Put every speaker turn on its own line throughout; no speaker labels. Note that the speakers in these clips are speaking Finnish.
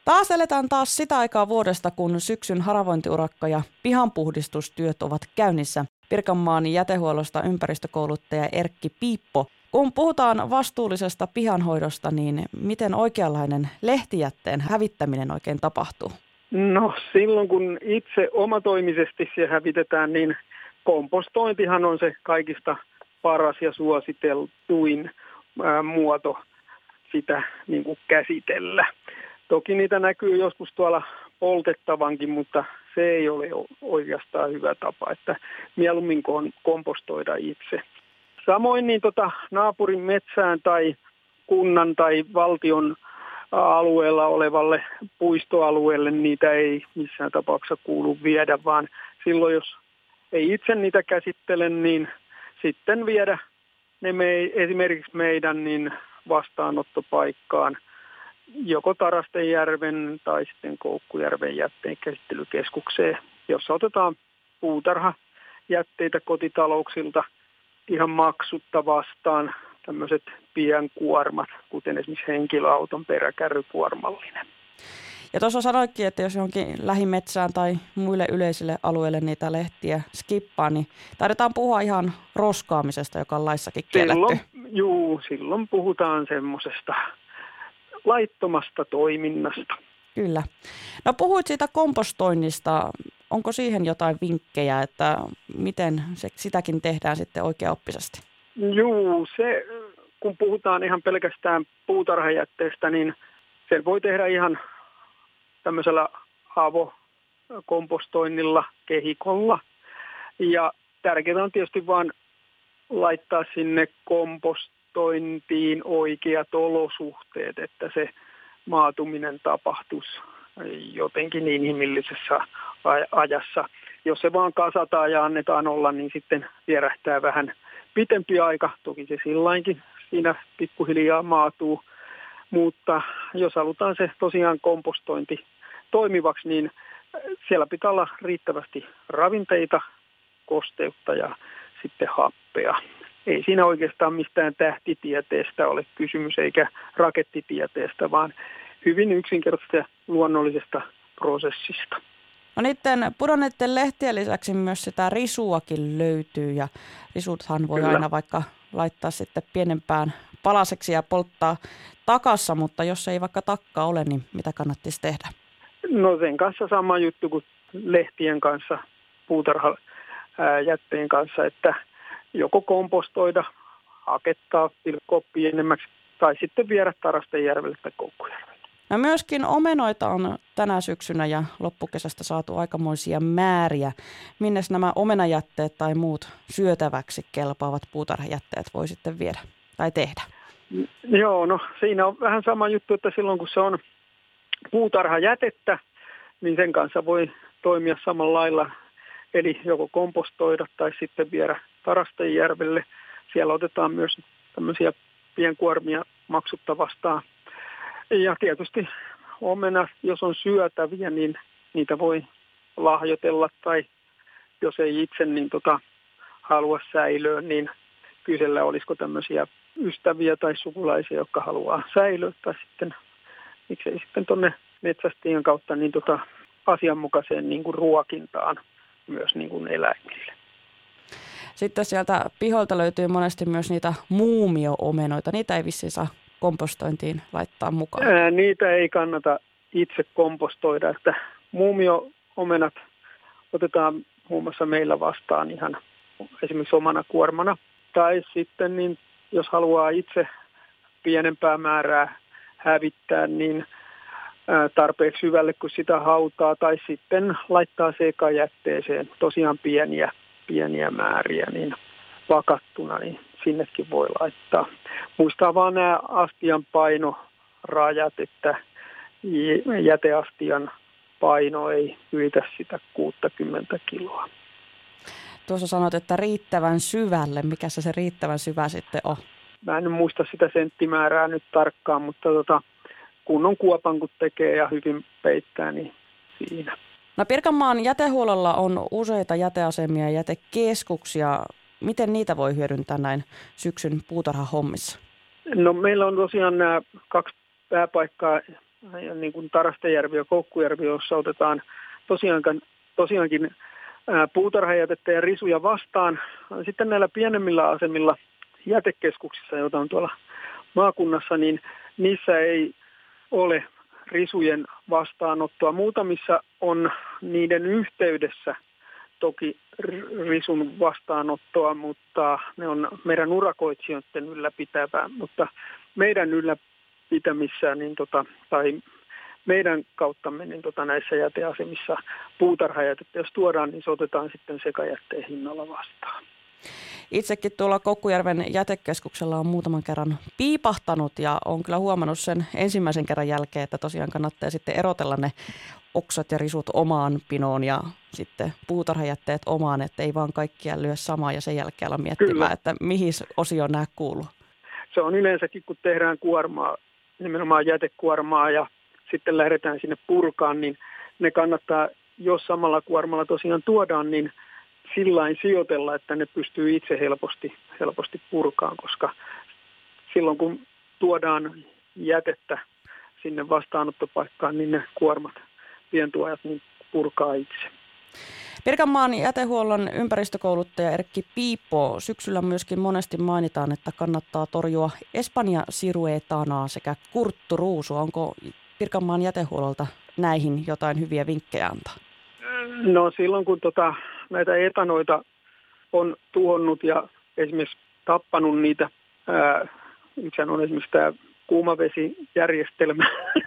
Taas eletään taas sitä aikaa vuodesta, kun syksyn haravointiurakka ja pihanpuhdistustyöt ovat käynnissä. Pirkanmaan jätehuollosta ympäristökouluttaja Erkki Piippo. Kun puhutaan vastuullisesta pihanhoidosta, niin miten oikeanlainen lehtijätteen hävittäminen oikein tapahtuu?
No silloin kun itse omatoimisesti se hävitetään, niin kompostointihan on se kaikista paras ja suositeltuin muoto sitä niin kuin käsitellä. Toki niitä näkyy joskus tuolla poltettavankin, mutta se ei ole oikeastaan hyvä tapa, että mieluummin kompostoida itse. Samoin niin naapurin metsään tai kunnan tai valtion alueella olevalle puistoalueelle niitä ei missään tapauksessa kuulu viedä, vaan silloin jos ei itse niitä käsittele, niin sitten viedä ne esimerkiksi meidän niin vastaanottopaikkaan, joko Tarastenjärven tai sitten Koukkujärven jätteenkäsittelykeskukseen, jossa otetaan puutarhajätteitä kotitalouksilta ihan maksutta vastaan tämmöiset pienkuormat, kuten esimerkiksi henkilöauton peräkärrykuormallinen.
Ja tuossa sanoitkin, että jos johonkin lähimetsään tai muille yleisille alueille niitä lehtiä skippaa, niin taidetaan puhua ihan roskaamisesta, joka on laissakin kielletty.
Silloin puhutaan semmoisesta laittomasta toiminnasta.
Kyllä. No puhuit siitä kompostoinnista. Onko siihen jotain vinkkejä, että miten sitäkin tehdään sitten oikeaoppisesti?
Se kun puhutaan ihan pelkästään puutarhajätteestä, niin sen voi tehdä ihan tämmöisellä avokompostoinnilla, kehikolla. Ja tärkeää on tietysti vain laittaa sinne kompostointiin oikeat olosuhteet, että se maatuminen tapahtuisi jotenkin inhimillisessä ajassa. Jos se vaan kasataan ja annetaan olla, niin sitten vierähtää vähän pitempi aika. Toki se sillainkin siinä pikkuhiljaa maatuu. Mutta jos halutaan se tosiaan kompostointi toimivaksi, niin siellä pitää olla riittävästi ravinteita, kosteutta ja sitten happea. Ei siinä oikeastaan mistään tähtitieteestä ole kysymys eikä rakettitieteestä, vaan hyvin yksinkertaisesta ja luonnollisesta prosessista.
No niiden pudonneiden lehtien lisäksi myös sitä risuakin löytyy ja risuthan voi aina vaikka laittaa sitten pienempään palaseksi ja polttaa takassa, mutta jos ei vaikka takkaa ole, niin mitä kannattaisi tehdä?
No sen kanssa sama juttu kuin lehtien kanssa, puutarhajätteen kanssa, että joko kompostoida, hakettaa, pilkkoa pienemmäksi tai sitten viedä Tarastenjärvelle tai Koukkujärvelle.
No myöskin omenoita on tänä syksynä ja loppukesästä saatu aikamoisia määriä. Minnes nämä omenajätteet tai muut syötäväksi kelpaavat puutarhajätteet voi sitten viedä tai tehdä?
Joo, no siinä on vähän sama juttu, että silloin kun se on puutarhajätettä, niin sen kanssa voi toimia samalla lailla. Eli joko kompostoida tai sitten viedä Tarastenjärvelle. Siellä otetaan myös tämmöisiä pienkuormia maksutta vastaan. Ja tietysti omena, jos on syötäviä, niin niitä voi lahjoitella tai jos ei itse niin halua säilöä, niin kysellä olisiko tämmöisiä ystäviä tai sukulaisia, jotka haluaa säilöä tai sitten miksei sitten tuonne metsästäjien kautta niin asianmukaiseen niin kuin ruokintaan myös niin kuin eläimille.
Sitten sieltä piholta löytyy monesti myös niitä muumio-omenoita. Niitä ei vissiin saa kompostointiin laittaa mukaan.
Niitä ei kannata itse kompostoida, että muumio-omenat otetaan muun muassa meillä vastaan ihan esimerkiksi omana kuormana. Tai sitten niin, jos haluaa itse pienempää määrää hävittää, niin tarpeeksi syvälle, kun sitä hautaa, tai sitten laittaa sekajätteeseen tosiaan pieniä määriä, niin pakattuna, niin sinnekin voi laittaa. Muistaa vaan nämä astian painorajat, että jäteastian paino ei ylitä sitä 60 kiloa.
Tuossa sanot, että riittävän syvälle. Mikä se riittävän syvä sitten on?
Mä en muista sitä senttimäärää nyt tarkkaan, mutta kunnon kuopan kun tekee ja hyvin peittää, niin siinä.
No Pirkanmaan jätehuollolla on useita jäteasemia ja jätekeskuksia. Miten niitä voi hyödyntää näin syksyn puutarhahommissa?
No meillä on tosiaan nämä 2 pääpaikkaa niin kuin Tarastejärvi ja Koukkujärvi, jossa otetaan tosiaankin puutarhajätettä ja risuja vastaan. Sitten näillä pienemmillä asemilla jätekeskuksissa, joita on tuolla maakunnassa, niin niissä ei ole risujen vastaanottoa. Muutamissa on niiden yhteydessä toki risun vastaanottoa, mutta ne on meidän urakoitsijoiden ylläpitävää. Mutta meidän ylläpitämissä tai meidän kauttamme niin näissä jäteasemissa puutarhajätettä, jos tuodaan, niin se otetaan sitten sekajätteen hinnalla vastaan.
Itsekin tuolla Koukkujärven jätekeskuksella on muutaman kerran piipahtanut ja olen kyllä huomannut sen ensimmäisen kerran jälkeen, että tosiaan kannattaa sitten erotella ne oksat ja risut omaan pinoon ja sitten puutarhajätteet omaan, että ei vaan kaikkia lyö samaa ja sen jälkeen olla miettimään, kyllä, että mihin osioon nämä kuuluu.
Se on yleensäkin, kun tehdään kuormaa, nimenomaan jätekuormaa ja sitten lähdetään sinne purkaan, niin ne kannattaa, jos samalla kuormalla tosiaan tuodaan, niin sillain sijoitella, että ne pystyy itse helposti purkaan, koska silloin kun tuodaan jätettä sinne vastaanottopaikkaan, niin ne kuormat, pientuojat, niin purkaa itse.
Pirkanmaan jätehuollon ympäristökouluttaja Erkki Piippo, syksyllä myöskin monesti mainitaan, että kannattaa torjua Espanja siruetanaa sekä kurtturuusua. Onko Pirkanmaan jätehuollolta näihin jotain hyviä vinkkejä antaa?
No silloin kun näitä etanoita on tuhonnut ja esimerkiksi tappanut niitä, sehän on esimerkiksi tämä kuumavesijärjestelmä,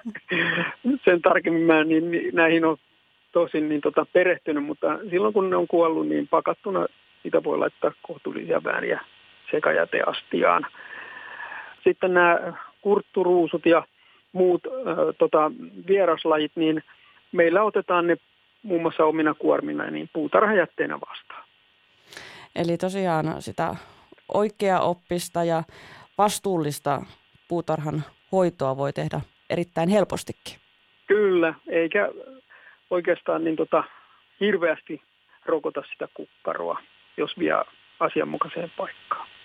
sen tarkemmin mä niin näihin on tosin perehtynyt, mutta silloin kun ne on kuollut, niin pakattuna niitä voi laittaa kohtuullisia vääriä sekajäteastiaan. Sitten nämä kurtturuusut ja muut vieraslajit, niin meillä otetaan ne muun muassa omina kuormina niin puutarhajätteenä vastaan.
Eli tosiaan sitä oikeaoppista ja vastuullista puutarhan hoitoa voi tehdä erittäin helpostikin.
Kyllä, eikä oikeastaan hirveästi rokota sitä kukkaroa, jos vie asianmukaiseen paikkaan.